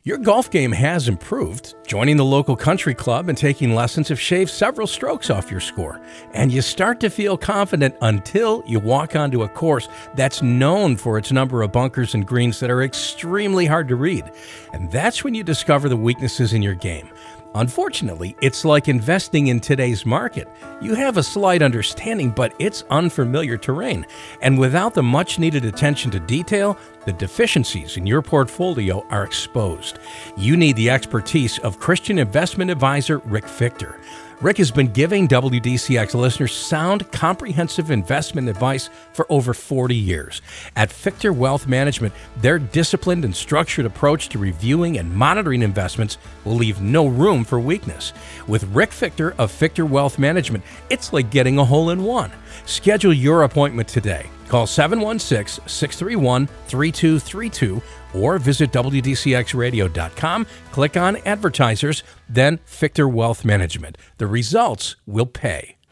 Your golf game has improved. Joining the local country club and taking lessons have shaved several strokes off your score. And you start to feel confident until you walk onto a course that's known for its number of bunkers and greens that are extremely hard to read. And that's when you discover the weaknesses in your game. Unfortunately, it's like investing in today's market. You have a slight understanding, but it's unfamiliar terrain. And without the much-needed attention to detail, the deficiencies in your portfolio are exposed. You need the expertise of Christian investment advisor Rick Fichter. Rick has been giving WDCX listeners sound, comprehensive investment advice for over 40 years. At Fichter Wealth Management, their disciplined and structured approach to reviewing and monitoring investments will leave no room for weakness. With Rick Fichter of Fichter Wealth Management, it's like getting a hole-in-one. Schedule your appointment today. Call 716-631-3232 or visit WDCXradio.com, click on Advertisers, then Fichter Wealth Management. The results will pay.